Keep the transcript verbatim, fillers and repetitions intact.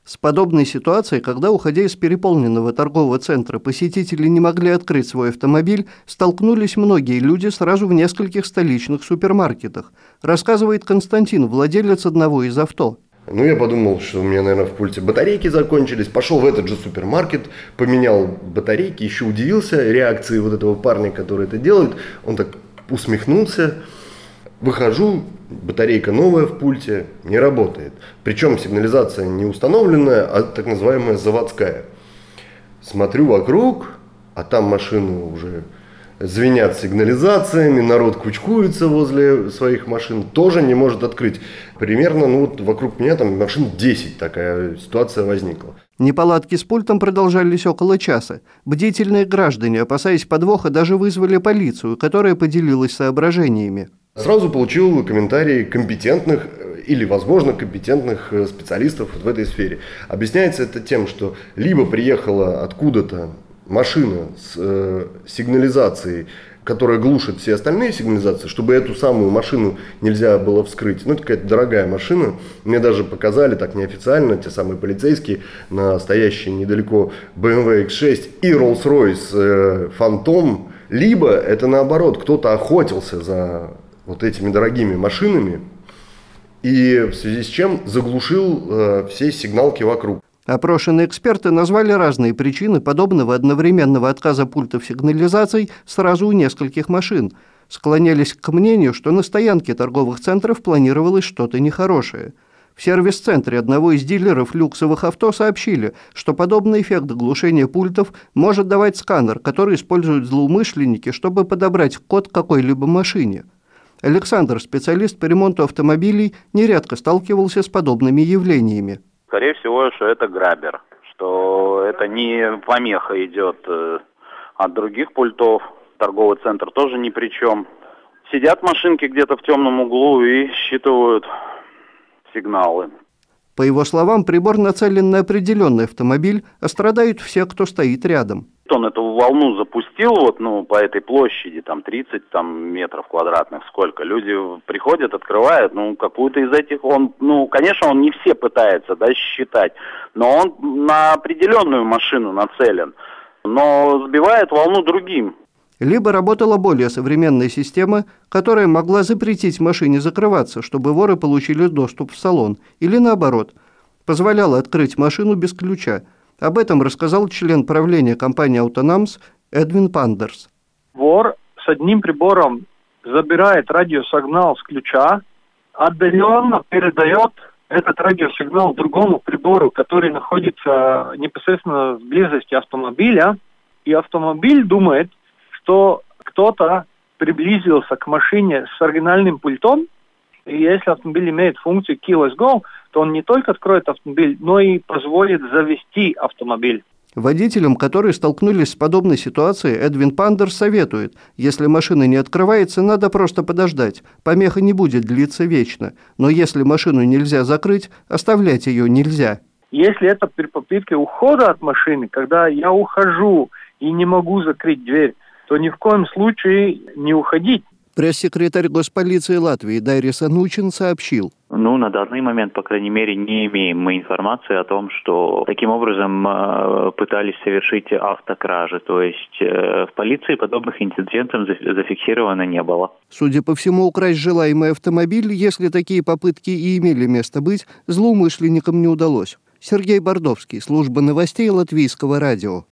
С подобной ситуацией, когда, уходя из переполненного торгового центра, посетители не могли открыть свой автомобиль, столкнулись многие люди сразу в нескольких столичных супермаркетах, рассказывает Константин, владелец одного из авто. Ну, я подумал, что у меня, наверное, в пульте батарейки закончились. Пошел в этот же супермаркет, поменял батарейки, еще удивился реакции вот этого парня, который это делает. Он так усмехнулся. Выхожу, батарейка новая в пульте, не работает. Причем сигнализация не установленная, а так называемая заводская. Смотрю вокруг, а там машины уже звенят сигнализациями, народ кучкуется возле своих машин, тоже не может открыть. Примерно, ну вот вокруг меня там машин десять, такая ситуация возникла. Неполадки с пультом продолжались около часа. Бдительные граждане, опасаясь подвоха, даже вызвали полицию, которая поделилась соображениями. Сразу получил комментарии компетентных или, возможно, компетентных специалистов в этой сфере. Объясняется это тем, что либо приехала откуда-то машина с э, сигнализацией, которая глушит все остальные сигнализации, чтобы эту самую машину нельзя было вскрыть. Ну, это какая-то дорогая машина. Мне даже показали так неофициально те самые полицейские на стоящие недалеко бэ эм вэ икс шесть и Rolls-Royce э, Phantom. Либо это наоборот, кто-то охотился за вот этими дорогими машинами и в связи с чем заглушил э, все сигналки вокруг. Опрошенные эксперты назвали разные причины подобного одновременного отказа пультов сигнализаций сразу у нескольких машин. Склонялись к мнению, что на стоянке торговых центров планировалось что-то нехорошее. В сервис-центре одного из дилеров люксовых авто сообщили, что подобный эффект глушения пультов может давать сканер, который используют злоумышленники, чтобы подобрать код к какой-либо машине. Александр, специалист по ремонту автомобилей, нередко сталкивался с подобными явлениями. Скорее всего, что это грабер, что это не помеха идет э, от других пультов. Торговый центр тоже ни при чем. Сидят машинки где-то в темном углу и считывают сигналы. По его словам, прибор нацелен на определенный автомобиль, а страдают все, кто стоит рядом. Он эту волну запустил вот, ну, по этой площади, там тридцать там, метров квадратных, сколько. Люди приходят, открывают, ну, какую-то из этих, он, ну, конечно, он не все пытается, да, считать, но он на определенную машину нацелен, но сбивает волну другим. Либо работала более современная система, которая могла запретить машине закрываться, чтобы воры получили доступ в салон, или наоборот, позволяла открыть машину без ключа. Об этом рассказал член правления компании «Autonoms» Эдвин Пандерс. Вор с одним прибором забирает радиосигнал с ключа, отдаленно передает этот радиосигнал другому прибору, который находится непосредственно в близости автомобиля, и автомобиль думает, что кто-то приблизился к машине с оригинальным пультом, и если автомобиль имеет функцию Keyless Go, то он не только откроет автомобиль, но и позволит завести автомобиль. Водителям, которые столкнулись с подобной ситуацией, Эдвин Пандерс советует, если машина не открывается, надо просто подождать, помеха не будет длиться вечно, но если машину нельзя закрыть, оставлять ее нельзя. Если это при попытке ухода от машины, когда я ухожу и не могу закрыть дверь, то ни в коем случае не уходить. Пресс-секретарь госполиции Латвии Дайрис Анучин сообщил. Ну, на данный момент, по крайней мере, не имеем мы информации о том, что таким образом э, пытались совершить автокражи. То есть э, в полиции подобных инцидентов зафиксировано не было. Судя по всему, украсть желаемый автомобиль, если такие попытки и имели место быть, злоумышленникам не удалось. Сергей Бордовский, служба новостей Латвийского радио.